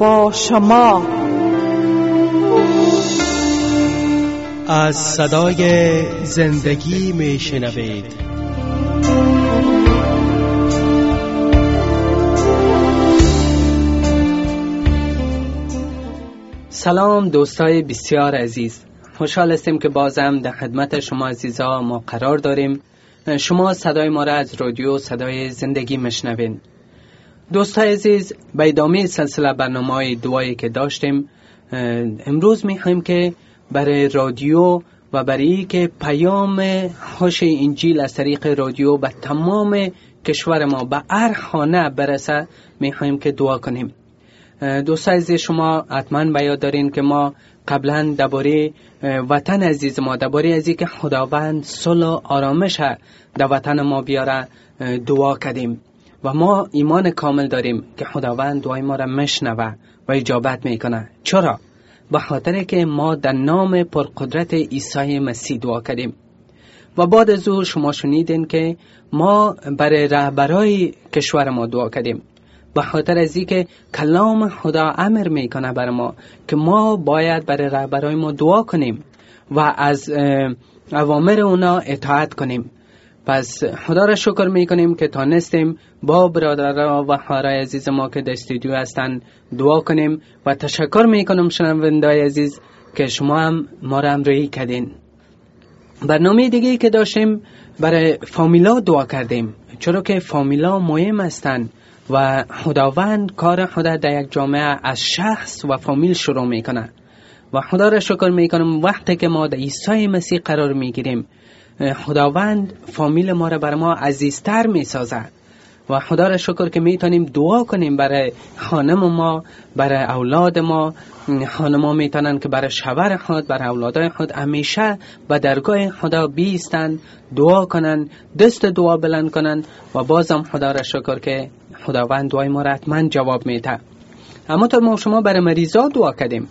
با شما. از صدای زندگی میشنوید. سلام دوستای بسیار عزیز، خوشحال هستیم که بازم در خدمت شما عزیزا ما قرار داریم. شما صدای ما را از رادیو صدای زندگی میشنوین. دوستای عزیز، به ادامه سلسله برنامه‌های دعایی که داشتیم، امروز می‌خوایم که برای رادیو و برای که پیام هوش انجیل از طریق رادیو به تمام کشور ما به هر خانه برسه، می‌خوایم که دعا کنیم. دوستای عزیز، شما حتما به یاد دارین که ما قبلا درباره وطن عزیز ما، درباره ازی که خداوند صلح و آرامش در وطن ما بیاره دعا کردیم و ما ایمان کامل داریم که خداوند دعای ما را میشنوه و اجابت میکنه. چرا؟ به خاطر که ما در نام پرقدرت عیسی مسیح دعا کردیم. و بعد از او شما شنیدین که ما برای رهبرای کشور ما دعا کردیم، به خاطر ازی که کلام خدا امر میکنه بر ما که ما باید برای رهبرای ما دعا کنیم و از اوامر اونا اطاعت کنیم. پس خدا را شکر میکنیم که تانستیم با برادرها و خواهرای عزیز ما که در استودیو هستن دعا کنیم و تشکر میکنم شنوندگان عزیز که شما هم ما را همراهی کردین. برنامه دیگه که داشتیم برای فامیلا دعا کردیم، چرا که فامیلا مهم هستن و خداوند کار خدا در یک جامعه از شخص و فامیل شروع میکنه و خدا را شکر میکنم وقتی که ما در عیسی مسیح قرار میگیریم، خداوند فامیل ما را بر ما عزیزتر میسازه و خدا را شکر که میتونیم دعا کنیم برای خانم ما، برای اولاد ما. خانم ها میتونن که برای شوهر خود، برای اولادای خود همیشه به درگاه خدا بیستن، دعا کنن، دست دعا بلند کنن و بازم خدا را شکر که خداوند دعای ما را حتما جواب میده. اما تا ما شما برای مریضا دعا کردیم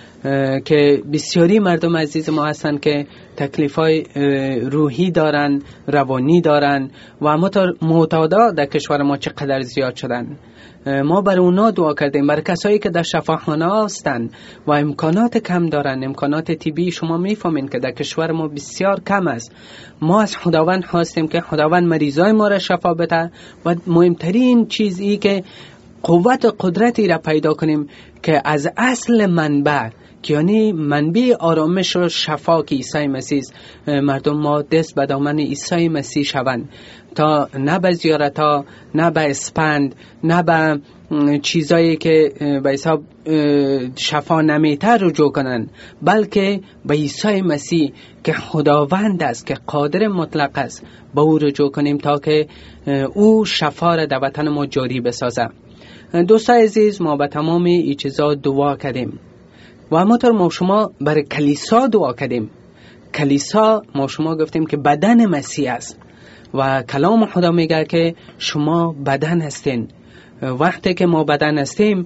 که بسیاری مردم عزیز ما هستن که تکلیفای روحی دارن، روانی دارن و همونطور معتادا در کشور ما چقدر زیاد شدن. ما برای اونا دعا کردیم، برای کسایی که در شفاخانه هستن و امکانات کم دارن، امکانات طبی شما میفهمین که در کشور ما بسیار کم است. ما از خداوند خواستیم که خداوند مریضای ما را شفا بده و مهمترین چیزی که قوت و قدرتی را پیدا کنیم که از اصل منبع، که یعنی منبع آرامش و شفا که عیسی مسیح، مردم ما دست به دامن عیسی مسیح شوند تا نه به زیارت‌ها، نه به اسپند، نه به چیزایی که به حساب شفا نمیته رجوع کنن، بلکه به عیسی مسیح که خداوند است، که قادر مطلق است، به او رجوع کنیم تا که او شفا را در وطن ما جاری بسازه. دوستای عزیز، ما به تمام این چیزا دعا کردیم و همونطور ما شما برای کلیسا دعا کردیم. کلیسا ما شما گفتیم که بدن مسیح است و کلام خدا میگه که شما بدن هستین. وقتی که ما بدن هستیم،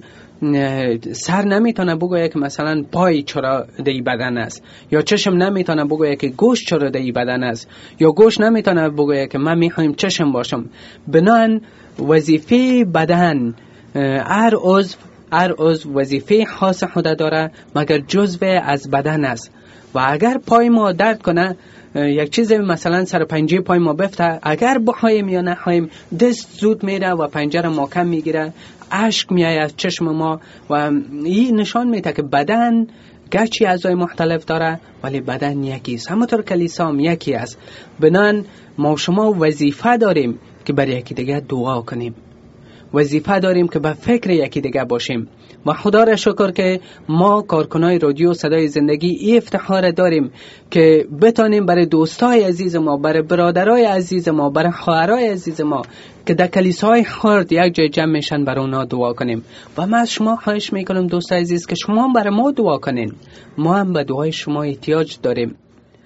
سر نمیتونه بگویه که مثلا پای چرا دی بدن است، یا چشم نمیتونه بگویه که گوش چرا دی بدن است، یا گوش نمیتونه بگویه که من میخوایم چشم باشم. بنان وظیفه بدن، هر عضو وظیفه خاص خدا داره مگر جزو از بدن است. و اگر پای ما درد کنه، یک چیز مثلا سر پنجه پای ما بفته، اگر بخوایم یا نخوایم دست زود میره و پنجه را محکم میگیره، اشک میاد از چشم ما و این نشان میده که بدن گرچه اعضای مختلف داره ولی بدن یکی است. همونطور کلیسا هم یکی است. بنان ما شما وظیفه داریم که برای یکی دیگه دعا کنیم، وظیفه داریم که به فکر یکی دیگه باشیم و خدا را شکر که ما کارکنای رادیو صدای زندگی این افتخار داریم که بتانیم برای دوستای عزیز ما، برای برادرای عزیز ما، برای خواهرای عزیز ما که در کلیساهای خرد یک جای جمع میشن برای اونا دعا کنیم. و من از شما خواهش میکنم دوستای عزیز که شما هم برای ما دعا کنین، ما هم به دعای شما احتیاج داریم.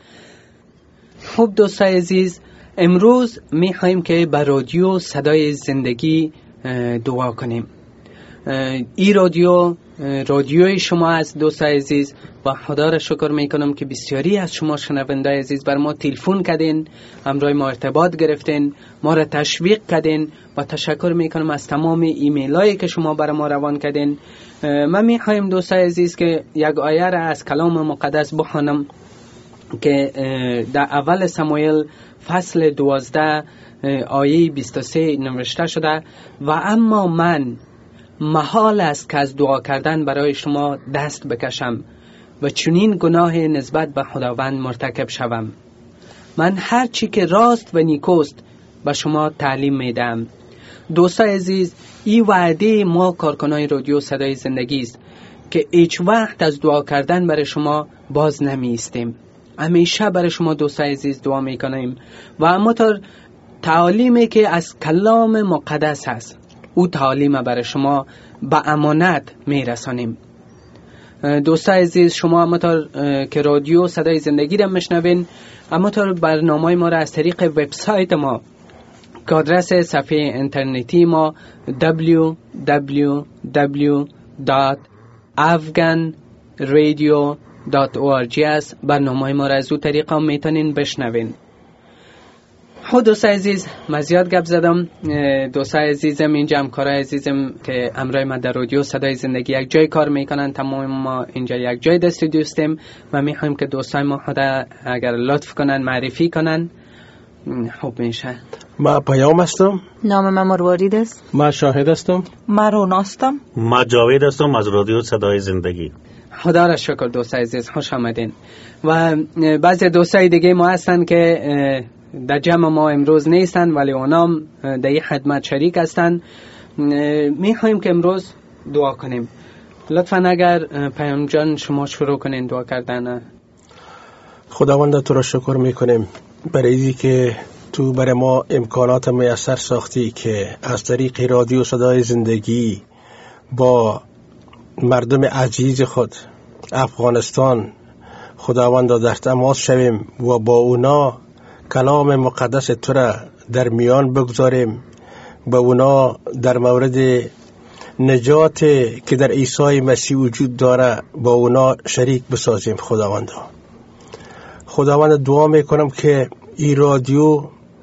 خب دوستای عزیز، امروز میخوایم که بر رادیو صدای زندگی دعا کنیم. این رادیو رادیوی شما از دوستای عزیز و خدا را شکر میکنم که بسیاری از شما شنونده عزیز بر ما تلفن کردین، همراه ما ارتباط گرفتین، ما را تشویق کردین و تشکر میکنم از تمام ایمیل هایی که شما بر ما روان کردین. من میخوایم دوستای عزیز که یک آیه را از کلام مقدس بخوانم که در اول سموئیل فصل 12 آیه 23 نوشته شده: و اما من محال است که از دعا کردن برای شما دست بکشم و چنین گناه نسبت به خداوند مرتکب شوم. من هر چی که راست و نیکوست به شما تعلیم میدم. دوستای عزیز، این وعده ما کارکنان رادیو صدای زندگی است که هیچ وقت از دعا کردن برای شما باز نمی ایستیم. همیشه برای شما دوستای عزیز دعا میکنیم و همونطور تعالیمی که از کلام مقدس هست او تعالیم برای شما به امانت میرسانیم. دوستای عزیز، شما همونطور که رادیو صدای زندگی را میشنوین، همونطور برنامه ما را از طریق وبسایت ما که آدرس صفحه اینترنتی ما www.afganradio.org است. برنامه ما را از او طریق هم میتونین بشنوین. خود دوستای عزیز، من زیاد گپ زدم. دوستای عزیزم، اینجا همکارای عزیزم که همراه ما در رادیو صدای زندگی یک جای کار میکنن، تمام ما اینجا یک جای استودیو هستیم و میخوایم که دوستای ما خدا اگر لطف کنن معرفی کنن خوب میشه. ما پیام هستم. نام من مروارید است. ما شاهد هستم. من رونا هستم. ما جاوید هستم از رادیو صدای زندگی. خدا را شکر دوستای عزیز، خوش آمدین. و بعضی دوستای دیگه ما هستن که در جمع ما امروز نیستن ولی اونام در این خدمت شریک هستن. میخوایم که امروز دعا کنیم. لطفاً اگر پیام جان شما شروع کنین دعا کردن. خداوند تو را شکر میکنیم برای اینکه که تو برای ما امکانات میسر ساختی که از طریق رادیو صدای زندگی با مردم عزیز خود افغانستان خداوند در تماس شویم و با اونا کلام مقدس تو را در میان بگذاریم، با اونا در مورد نجات که در عیسی مسیح وجود داره با اونا شریک بسازیم. خداوند دعا میکنم که این رادیو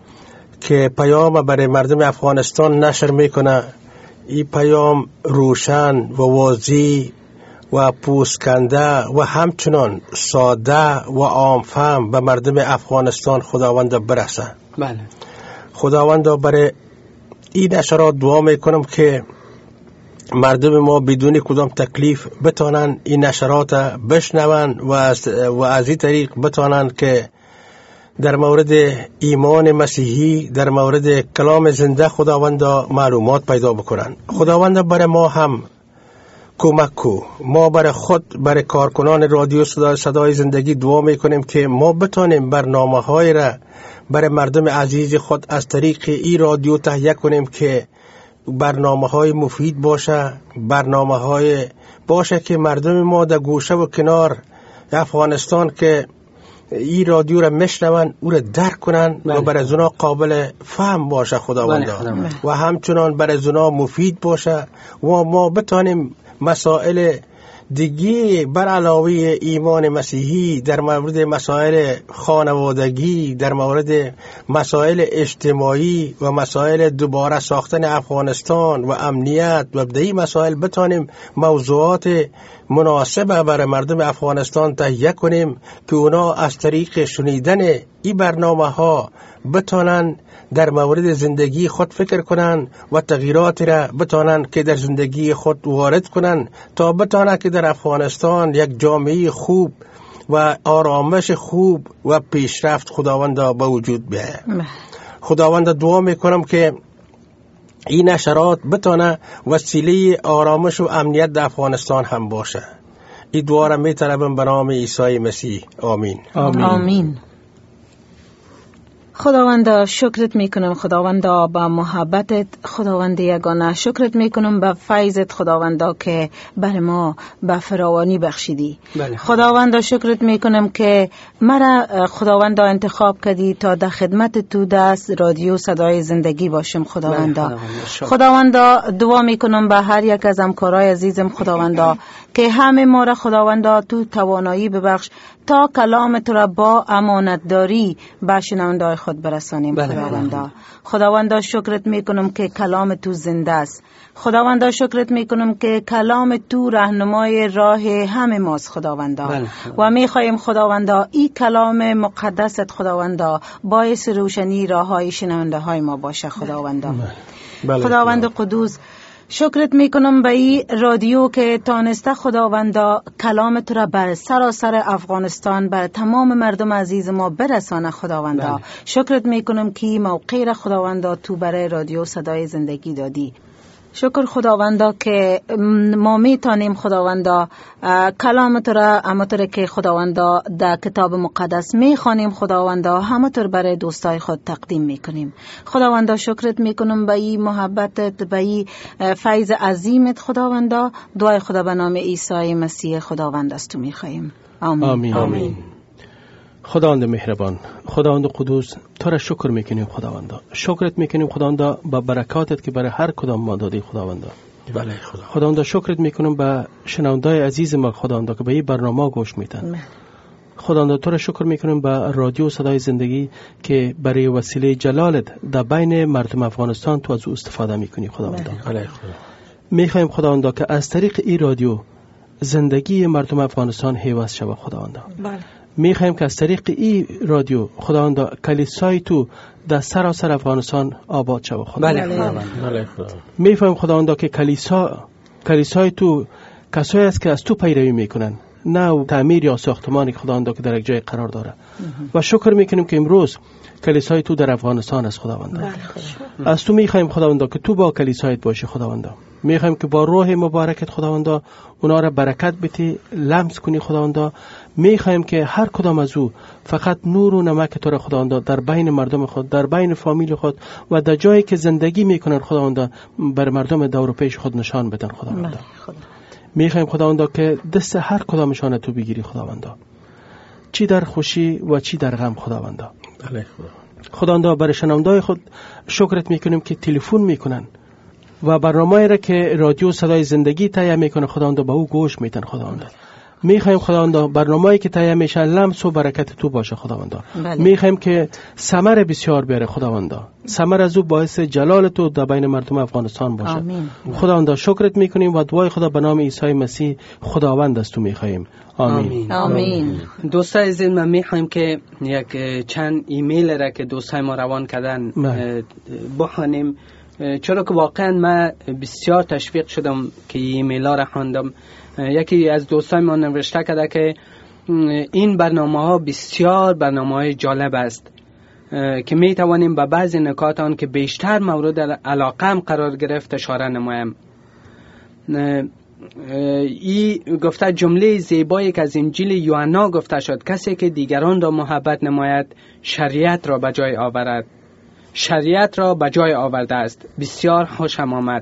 که پیام برای مردم افغانستان نشر میکنه، این پیام روشن و واضح و پوسکنده و همچنان ساده و عامفهم به مردم افغانستان خداوند برسه. بله. خداوند برای این نشرات دعا میکنم که مردم ما بدون کدام تکلیف بتانن این نشرات بشنون و از این طریق بتانن که در مورد ایمان مسیحی، در مورد کلام زنده خداوند معلومات پیدا بکنن. خداوند برای ما هم کمک کو. ما برای خود، برای کارکنان رادیو صدای زندگی دعا میکنیم که ما بتانیم برنامه های را برای مردم عزیز خود از طریق این رادیو تهیه کنیم که برنامه های مفید باشه، برنامه های باشه که مردم ما در گوشه و کنار افغانستان که این رادیو را میشنون او را درک کنن و برای زنا قابل فهم باشه خداوند و همچنان برای زنا مفید باشه و ما بتانیم مسائل دیگه بر علاوه ایمان مسیحی در مورد مسائل خانوادگی، در مورد مسائل اجتماعی و مسائل دوباره ساختن افغانستان و امنیت و بدهی مسائل بتانیم موضوعات مناسبه برای مردم افغانستان تهیه کنیم که اونا از طریق شنیدن این برنامه ها بتانن در مورد زندگی خود فکر کنن و تغییرات را بتانن که در زندگی خود وارد کنن تا بتانن که در افغانستان یک جامعه خوب و آرامش خوب و پیشرفت خداوند با وجود بیاید. خداوند دعا میکنم که این نشرات بتانه وسیله آرامش و امنیت در افغانستان هم باشه. این دعا را میطلبم به نام عیسی مسیح. آمین. آمین. خداوندا شکرت میکنم، خداوندا با محبتت، خداوند یگانه شکرت میکنم به فیضت خداوندا که بر ما به فراوانی بخشیدی. خداوندا شکرت میکنم که مرا خداوندا انتخاب کردی تا در خدمت تو دست رادیو صدای زندگی باشم. خداوندا دعا میکنم به هر یک از همکارای عزیزم خداوندا که همه ما را خداوندا تو توانایی ببخش تا کلام تو را با امانتداری به شنونده‌های خود برسانیم. خداوندا شکرت میکنم که کلام تو زنده است. خداوندا شکرت میکنم که کلام تو راهنمای راه همه ماست خداوندا. و میخوایم خداوندا این کلام مقدست خداوندا باعث روشنی راههای شنونده های ما باشه خداوندا. خداوند قدوس شکرت میکنم به این رادیو که تانسته خداوندا کلام تو را بر سراسر افغانستان بر تمام مردم عزیز ما برسانه خداوندا. شکرت میکنم که موقع را خداوندا تو برای رادیو صدای زندگی دادی. شکر خداوندا که ما میتونیم خداوندا کلام تو را همونطور که خداوندا در کتاب مقدس میخوانیم خداوندا همونطور برای دوستای خود تقدیم میکنیم. خداوندا شکرت میکنم به این محبتت، به این فیض عظیمت خداوندا. دعای خدا به نام عیسی مسیح خداوند است تو میخواهیم. آمین. آمین. خداوند مهربان، خداوند قدوس، تو را شکر میکنیم خداوندا. شکرت میکنیم خداوندا با برکاتت که برای هر کدام ما دادی خداوندا. بله خداوندا شکرت میکنم به شنوندای عزیز ما خداوندا که به این برنامه گوش میدن. خداوندا تو را شکر میکنیم به رادیو صدای زندگی که برای وسیله جلالت در بین مردم افغانستان تو از او استفاده میکنی خداوندا. میخوایم خداوندا که از طریق این رادیو زندگی مردم افغانستان حیوز شود خداوندا. میخوایم که از طریق این رادیو خداوندا کلیسای تو در سراسر افغانستان آباد شود خداوندا. میفهمیم خداوندا که کلیسای تو کسایی است که از تو پیروی میکنن، نه تعمیر یا ساختمانی خداوندا که در یک جای قرار داره. و شکر میکنیم که امروز کلیسای تو در افغانستان است خداوندا. از تو میخوایم خداوندا که تو با کلیسایت باشی خداوندا. میخوایم که با روح مبارکت خداوندا اونا را برکت بتی، لمس کنی خداوندا. میخوایم که هر کدام از او فقط نور و نمک تو را خداوندا در بین مردم خود، در بین فامیل خود و در جایی که زندگی میکنن خداوندا بر مردم دور و پیش خود نشان بدن خداوندا. میخوایم خداوندا که دست هر کدامشان تو بگیری خداوندا، چی در خوشی و چی در غم خداوندا. خداوندا برای شنونده‌های خود شکرت میکنیم که تلفن میکنن و برنامه‌ای را که رادیو صدای زندگی تهیه میکنه خداوندا به او گوش میدن خداوندا. میخوایم خداوندا برنامه‌ای که تهیه میشه لمس و برکت تو باشه خداوندا. میخوایم که ثمر بسیار بیاره خداوندا. ثمر از او باعث جلال تو در بین مردم افغانستان باشه. خداوندا شکرت میکنیم و دعای خدا به نام عیسی مسیح خداوند است تو میخوایم. آمین. آمین. دوستای عزیز ما میخوایم که یک چند ایمیل را که دوستای ما روان کردن بخوانیم، چرا که واقعا من بسیار تشویق شدم که ایمیل ها را خواندم. یکی از دوستای ما نوشته کرده که این برنامه ها بسیار برنامه های جالب است که می توانیم به بعضی نکات آن که بیشتر مورد علاقم قرار گرفت اشاره نمایم. ای گفته جمله زیبایی که از انجیل یوحنا گفته شد، کسی که دیگران را محبت نماید شریعت را به جای آورد. شریعت را به جای آورده است. بسیار خوشم آمد.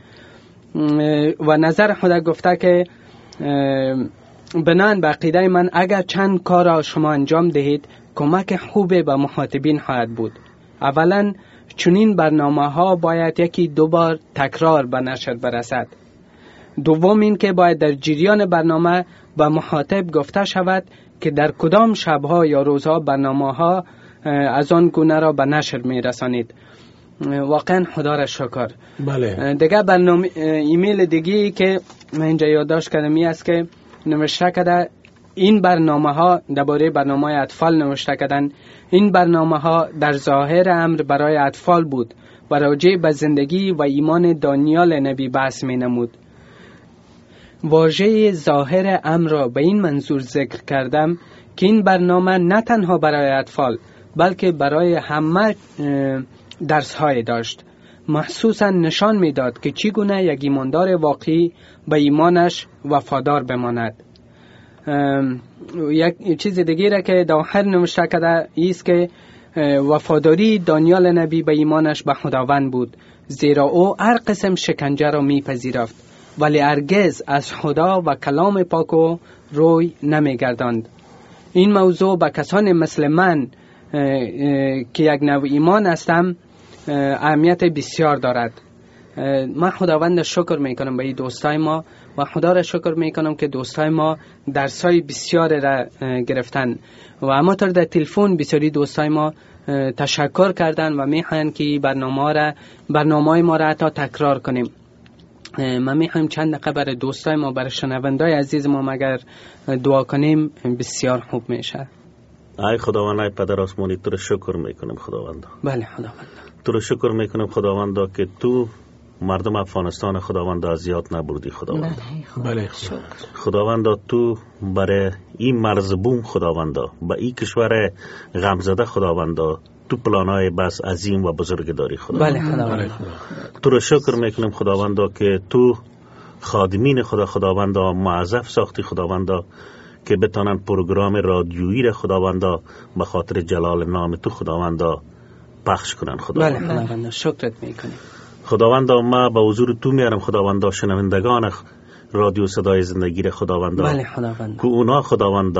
و نظر خود گفته که بنان به عقیده من اگر چند کار را شما انجام دهید کمک خوبی به مخاطبین خواهد بود. اولا چنین برنامه ها باید یکی دو بار تکرار به نشر برسد. دوم این که باید در جریان برنامه به مخاطب گفته شود که در کدام شبها یا روزها برنامه ها از آن گونه را به نشر می رسانید. واقعا خدا را شکر. بله. دیگه برنامه ایمیل دیگی که من اینجا یادداشت کردم است که نوشته کرده این برنامه ها درباره برنامه اطفال نوشته کردن. این برنامه ها در ظاهر امر برای اطفال بود و راجع به زندگی و ایمان دانیال نبی بحث می نمود. واژه ظاهر امر را به این منظور ذکر کردم که این برنامه نه تنها برای اطفال بلکه برای همه درس های داشت. محسوساً نشان میداد که چگونه یک ایماندار واقعی به ایمانش وفادار بماند. یک چیز دیگه را که در آخر نوشته کرده است که وفاداری دانیال نبی به ایمانش به خداوند بود، زیرا او هر قسم شکنجه را میپذیرفت ولی هرگز از خدا و کلام پاک او روی نمیگرداند. این موضوع به کسانی مثل من که یک نوع ایمان هستم اهمیت بسیار دارد. من خداوند شکر میکنم به این دوستای ما و خدا را شکر میکنم که دوستای ما درسای بسیار را گرفتن و همانطور در تلفن بسیاری دوستای ما تشکر کردن و میخواین که برنامه ما را حتی تکرار کنیم. ما میخوایم چند دقیقه برای دوستای ما، برای شنوندای عزیز ما مگر دعا کنیم بسیار خوب میشه. ای خداوند، ای پدر آسمانی، تو رو شکر میکنم خداوند. بله خداوند، تو رو شکر میکنم خداوند که تو مردم افغانستان خداوند اذیت نبردی خداوند. بله خداوند، تو برای این مرز بوم خداوند، با این کشور غمزده خداوند تو پلانای بس عظیم و بزرگ داری خداوند. بله خداوند، تو رو شکر میکنم خداوند که تو خادمین خداوند معذف ساختی خداوند که بتانن پروگرام رادیویی را خداوند به خاطر جلال نام تو خداوند پخش کنن خداوند. بله خداوند، شکرت میکنیم خداوند. ما به حضور تو میارم خداوند شنوندگان رادیو صدای زندگی را خداوند. بله خداوند، که اونا خداوند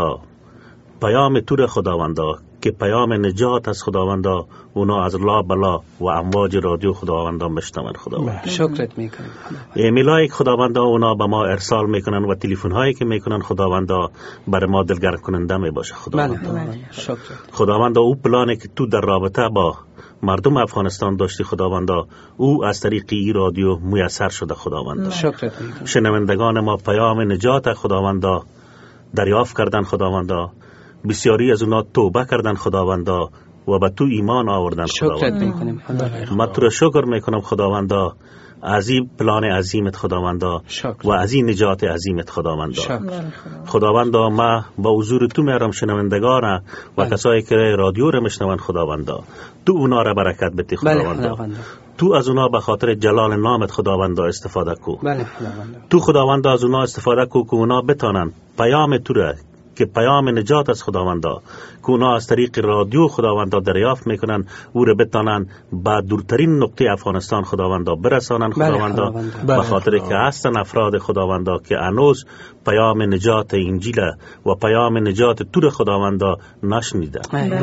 پیام تو را خداوند که پیام نجات از خداوند اونا از لا بلا و امواج رادیو خداوند بشنون خداوند. شکرت میکنیم ایمیلای خداوند اونا به ما ارسال میکنن و تلفن هایی که میکنن خداوند برای ما دلگرم کننده میباشه خداوند. بله شکرت خداوند. او پلانی که تو در رابطه با مردم افغانستان داشتی خداوند او از طریق این رادیو میسر شده خداوند. شکرت میکنیم. شنوندگان ما پیام نجات خداوند دریافت کردن خداوند، بسیاری از اونا توبه کردن خداوند و به تو ایمان آوردن خداوند. شکرت میکنیم ما تو را شکر میکنم خداوند از این پلان عظیمت خداوند و از این نجات عظیمت خداوند. خداوند ما با حضور تو میارم شنوندگان و کسایی که رادیو را میشنون خداوند، تو اونا را برکت بده خداوند. تو از اونا به خاطر جلال نامت خداوند استفاده کو. تو خداوند از اونا استفاده کو که اونا بتانن پیام تو را که پیام نجات از خداوند که اونا از طریق رادیو خداوند دریافت میکنن او را بتانن به دورترین نقطه افغانستان خداوند برسانن خداوند. به خاطر که هستن افراد خداوند که هنوز پیام نجات انجیل و پیام نجات تو خداوند نشنیده.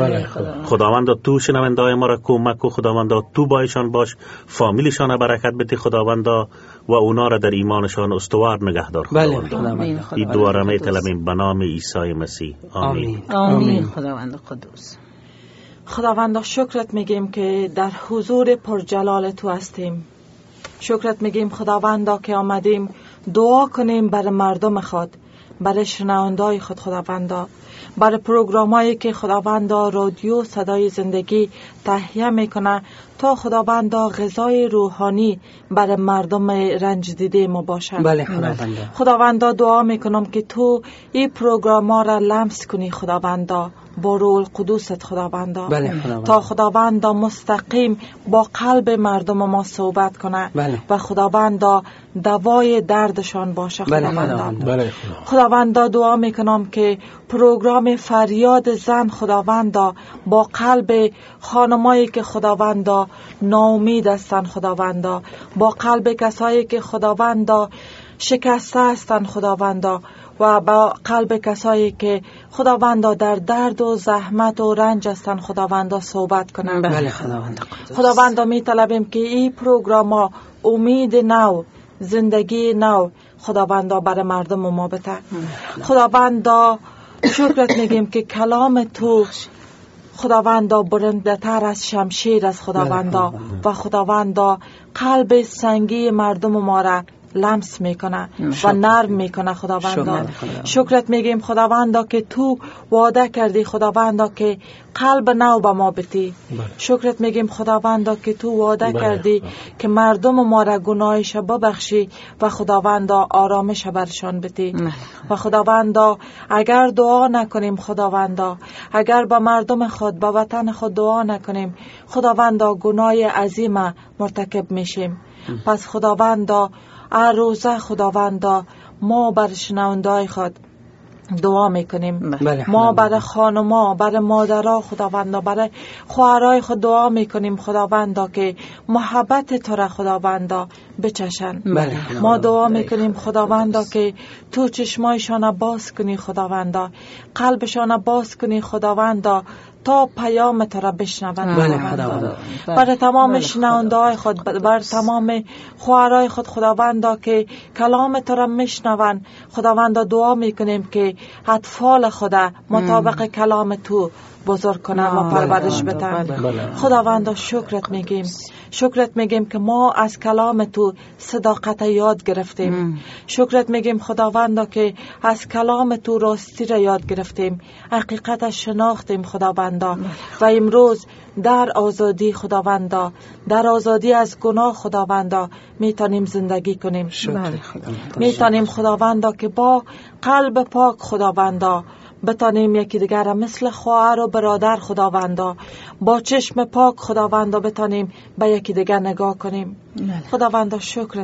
خداوند تو شنوندای ما را کمک کو خداوند، تو با ایشان باش، فامیلشان برکت بده خداوند و اونا را در ایمانشان استوار نگهدار خداوند. این دعا را می‌طلبیم به نام عیسی مسیح. آمین. آمین. خداوند قدوس، خداوند شکرت میگیم که در حضور پرجلال تو هستیم. شکرت میگیم خداوند که آمدیم دعا کنیم برای مردم خود، برای شنوندای خود خداوند، برای پروگرامایی که خداوند رادیو صدای زندگی تهیه میکنه تا خداوند غذای روحانی برای مردم رنج دیده ما باشد. بله خداوند دعا میکنم که تو این پروگرام را لمس کنی خداوند با روح القدوست خداوند. تا خداوند مستقیم با قلب مردم ما صحبت کنه و خداوند دوای دردشان باشه خداوند. خداوند دعا میکنم که پروگرام فریاد زن خداوند با قلب خانمایی که خداوند ناامید هستند خداوند، با قلب کسایی که خداوند شکسته هستند خداوند و با قلب کسایی که خداوند در درد و زحمت و رنج هستند خداوند صحبت کنند. بله خداوند می طلبیم که این پروگرام امید نو، زندگی نو خداوند برای مردم ما بده. خداوند شکرت میگیم که کلام تو خداوند برنده تر از شمشیر از خداوند و خداوند قلب سنگی مردم ما را لمس میکنه و نرم میکنه خداوند. شکرت میگیم خداوند که تو وعده کردی خداوند که قلب نو به ما بدی. شکرت میگیم خداوند که تو وعده کردی که مردم ما را گناهش ببخشی و خداوند آرامش برشان بدی. و خداوند اگر دعا نکنیم خداوند، اگر به مردم خود به وطن خود دعا نکنیم خداوند گناه عظیم مرتکب میشیم. پس خداوند هر روزه خداوند ما بر شنوندای خود دعا میکنیم. ما برای خانما، برای مادرها خداوندا، برای خواهرای خود دعا میکنیم خداوندا که محبت تو را خداوندا بچشن. ما دعا میکنیم خداوندا که تو چشمایشان باز کنی خداوندا، قلبشان باز کنی خداوندا تا پیام تو را بشنوند. برای تمام شنونده های خود، برای تمام خواهرای خود خداوندا که کلام تو را میشنوند خداوندا دعا میکنیم که اطفال خدا مطابق کلام تو بزرگ کنن و پرورش بدن. خداوندا شکرت میگیم که ما از کلام تو صداقت یاد گرفتیم. شکرت میگیم خداوندا که از کلام تو راستی را یاد گرفتیم، حقیقت شناختیم خداوندا و امروز در آزادی خداوندا، در آزادی از گناه خداوندا میتونیم زندگی کنیم. میتونیم خداوندا که با قلب پاک خداوندا بتانیم یکی دیگر را مثل خواهر و برادر خداوندا با چشم پاک خداوندا بتانیم به یکی دیگر نگاه کنیم. خداوندا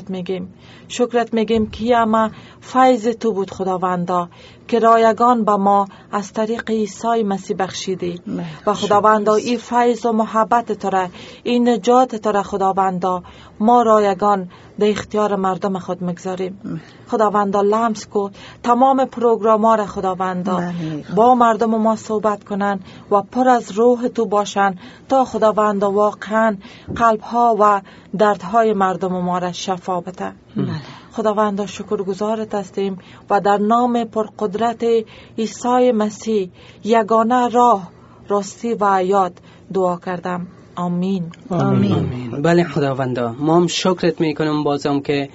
شکرت میگیم که همه فیض تو بود خداوندا که رایگان به ما از طریق عیسی مسیح بخشیدی و خداوندا این فیض و محبت تو را، این نجات تو را خداوندا ما رایگان در اختیار مردم خود مگذاریم. خداوندا لمس کو تمام پروگرام را خداوندا با مردم ما صحبت کنن و پر از روح تو باشن تا خداوندا واقعا قلبها و دردهای مردم ما را شفا بده. خداوندا شکرگزارت هستیم و در نام پرقدرت عیسی مسیح یگانه راه، راستی و حیات دعا کردم. آمین. بله خداوندا، ما هم شکرت میکنم بازم که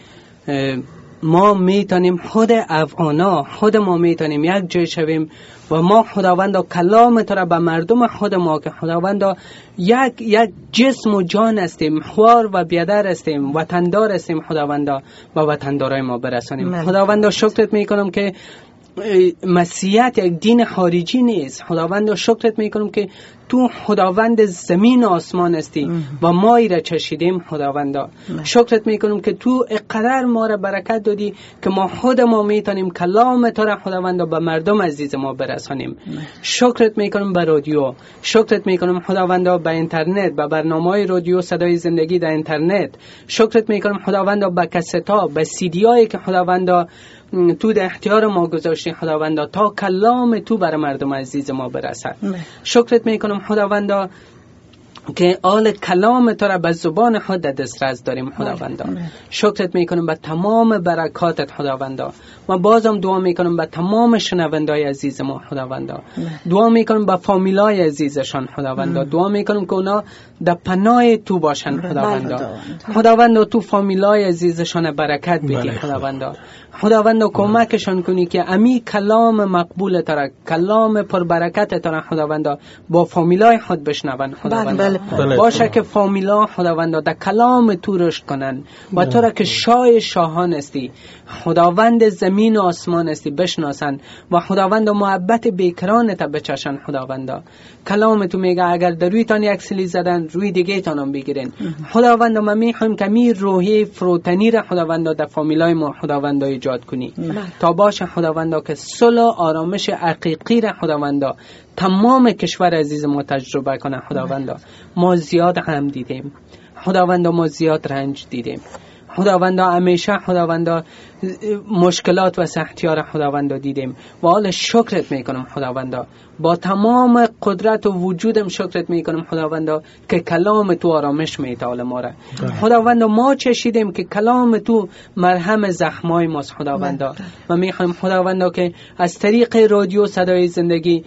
ما میتونیم خود افغانا، خود ما میتونیم یک جای شویم و ما خداوندا کلام تو را به مردم خود ما که خداوندا یک جسم و جان هستیم، خوار و بیادر هستیم، وطندار هستیم خداوندا و وطندارای ما برسانیم. خداوندا شکرت میکنم که مسیحیت یک دین خارجی نیست. خداوند شکرت میکنم که تو خداوند زمین و آسمان هستی و ما ای را چشیدیم. خداوند شکرت میکنم که تو اقرار ما را برکت دادی که ما خود ما میتونیم کلام تو را خداوند به مردم عزیز ما برسانیم. شکرت میکنم به رادیو، شکرت میکنم خداوند به اینترنت، به برنامه‌های رادیو صدای زندگی در اینترنت. شکرت میکنم خداوند به کستا، به سیدی هایی که خداوند تو در اختیار ما گذاشتی خداوندا تا کلام تو بر مردم عزیز ما برسد. شکرت میکنم خداوندا که آل کلام تو را به زبان خود در دسترس داریم خداوندا. شکرت میکنم به تمام برکاتت خداوندا و بازم دعا میکنم به تمام شنوندای عزیز ما خداوندا. دعا میکنم به فامیلای عزیزشان خداوندا. دعا میکنم که اونا در پناه تو باشن خداوندا. خداوندا تو فامیلای عزیزشان برکت بدی خداوندا. خداوند کمکشان کنی که امی کلام مقبول تر، کلام پربرکت تر خداوند با فامیلای خود بشنون خداوند. باشه که فامیلا خداوند در کلام تو رشد کنن و تو را که شاه شاهان استی، خداوند زمین و آسمان استی بشناسن و خداوند محبت بیکران تا بچشن خداوند. کلام تو میگه اگر در روی تان یک سلی زدن روی دیگه تانم بگیرن خداوند. ما میخوایم که می روحی فروتنی را خداوند در فامیلای ما خداوند ایجاد کنی تا باشه خداوند که صلح و آرامش حقیقی را خداوند تمام کشور عزیز ما تجربه کنه خداوند. ما زیاد غم دیدیم خداوند، ما زیاد رنج دیدیم خداوند، همیشه خداوند مشکلات و سختی‌ها را خداوند دیدیم و حال شکرت میکنم خداوند. با تمام قدرت و وجودم شکرت میکنم خداوند که کلام تو آرامش میتاله ما را خداوند. ما چشیدیم که کلام تو مرهم زخمای ماست خداوند و میخوایم خداوند که از طریق رادیو صدای زندگی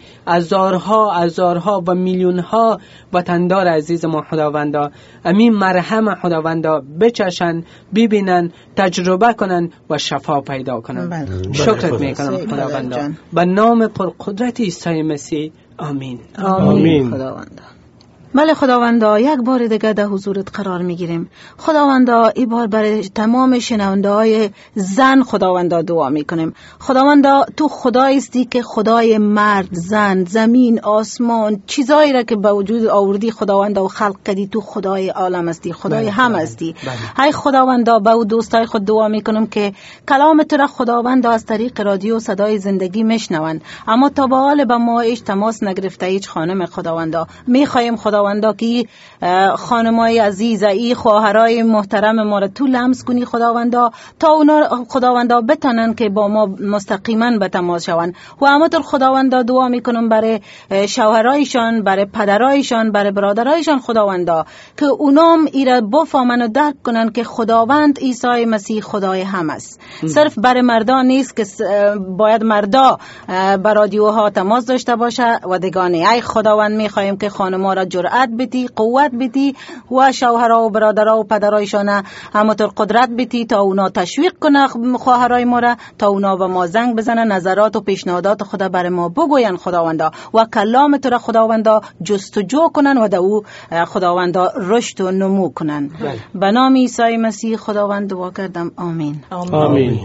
هزارها و میلیونها وطندار عزیز ما خداوند امین مرهم خداوند بچشن، ببینن، تجربه کنن و شفا پیدا کنن. شکرت میکنم خداوند به نام پرقدرت عیسی مسیح. آمین. آمین. خداوند بله خداوندا، یک بار دیگه در حضورت قرار میگیریم. خداوندا این بار برای تمام شنونده های زن خداوندا دعا میکنیم. خداوندا تو خدایی هستی که خدای مرد، زن، زمین، آسمان، چیزایی را که به وجود آوردی خداوندا و خلق کردی، تو خدای عالم هستی، خدای هم هستی. ای خداوندا به دوستای خود دعا میکنم که کلام تو را خداوندا از طریق رادیو صدای زندگی میشنوند، اما تا به حال به ما هیچ تماس نگرفته هیچ خانم خداوندا. میخوایم خداوندا که خانمای عزیز، ای خواهرای محترم ما را تو لمس کنی خداوندا، تا اونا خداوندا بتونن که با ما مستقیما به تماس شوند. و همونطور خداوندا دعا میکنم برای شوهرایشان، برای پدرایشان، برای برادرایشان خداوندا، که اونام ایره بفهمن و درک کنن که خداوند عیسی مسیح خدای هم است. صرف برای مردان نیست که باید مردا بر رادیوها تماس داشته باشه و دگانه. ای خداوند میخوایم که خانم‌ها را جرأت بدی، قوت بدی و شوهرها و برادرها و پدرایشان همونطور قدرت بدی تا اونا تشویق کنه خواهرای ما را، تا اونا به ما زنگ بزنن، نظرات و پیشنهادات خدا برای ما بگوین خداوندا، و کلام تو را خداوندا جستجو کنن و در او خداوندا رشد و نمو کنن. به نام عیسی مسیح خداوند دعا کردم. آمین. آمین.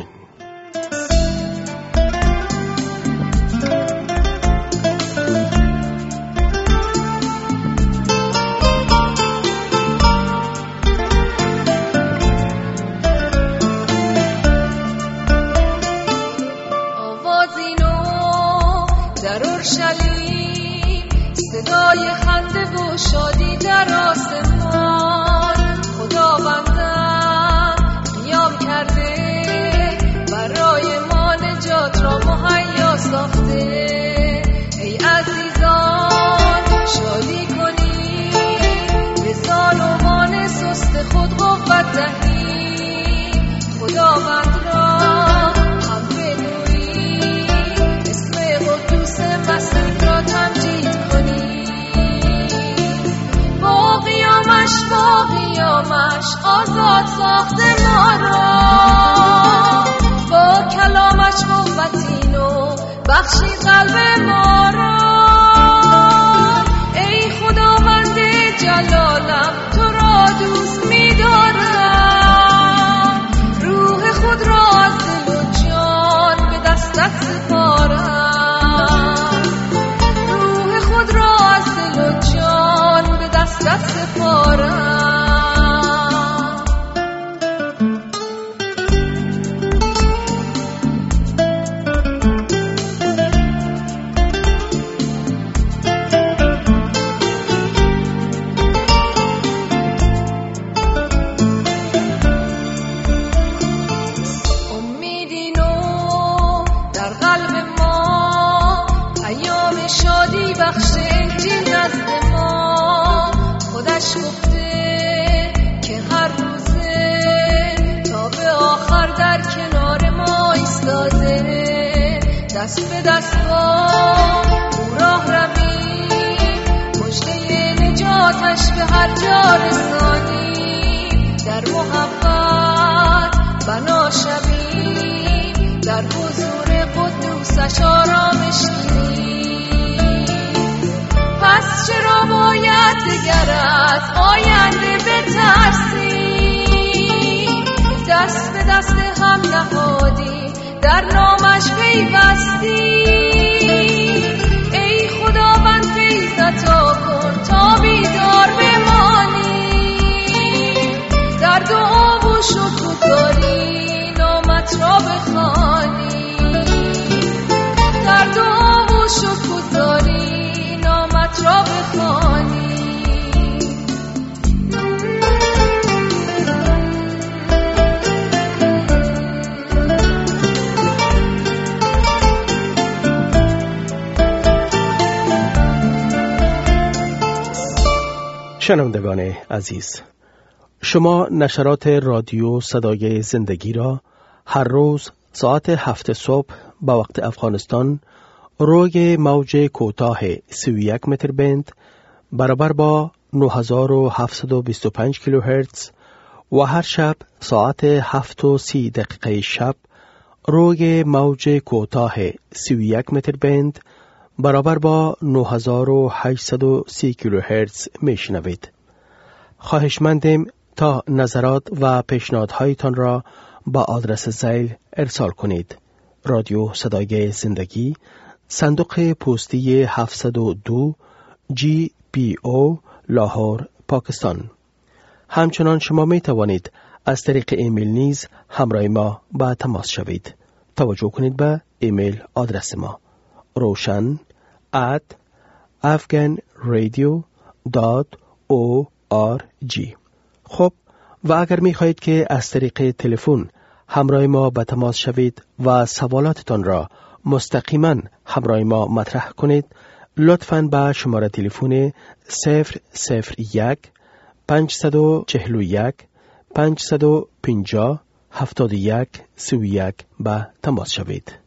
صدای خنده و شادی در آسمان، خداوندم قیام کرده، برای ما نجات را مهیا ساخته. ای عزیزان شادی کنید، به زانوان سست خود قوت دهید، خداوند را هم بدوید، اسم قدوس مسیح را تمجید کنید. با قیامش آزاد ساخته ما را، با کلامش قوتی نو بخشی قلب ما را. ای خداوند جلالم تو را دوست می‌دارم، روح خود را از دل و جان به دستت سپارم، روح خود را از دل و جان به دستت سپارم. امیدی نو در قلب ما، پیام شادی بخش انجیل نزد ما. خودش گفته که هر روزه تا به آخر در کنار ما ایستاده، دست به دست با او راه رویم، مژده نجاتش به هر جا رسانیم. در محبت بنا شویم، در حضور قدوسش آرامش گیریم. پس چرا باید دگر از آینده بترسیم؟ دست به دست هم نهادی، در نامش پیوستی. ای خداوند فیض عطا کن تا بیدار بمانیم، در دعا و شکرگزاری نامت را بخوانیم، در دعا و شکرگزاری نامت را بخوانیم. شنوندگان عزیز، شما نشرات رادیو صدای زندگی را هر روز ساعت 7 صبح به وقت افغانستان روی موج کوتاه 31 متر بند برابر با 9725 کیلوهرتز و هر شب ساعت 7:30 شب روی موج کوتاه 31 متر بند برابر با 9830 کیلوهرتز میشنوید. خواهشمندیم تا نظرات و پیشنهادهایتان را با آدرس ذیل ارسال کنید. رادیو صدای زندگی، صندوق پستی 702 GPO لاهور، پاکستان. همچنان شما می توانید از طریق ایمیل نیز همراه ما با تماس شوید. توجه کنید به ایمیل آدرس ما roshan@afghanradio.org. خب، و اگر می خواهید که از طریق تلفن همراه ما به تماس شوید و سوالاتتان را مستقیما همراه ما مطرح کنید، لطفاً به شماره تلفن 001 541 550 71 31 به تماس شوید.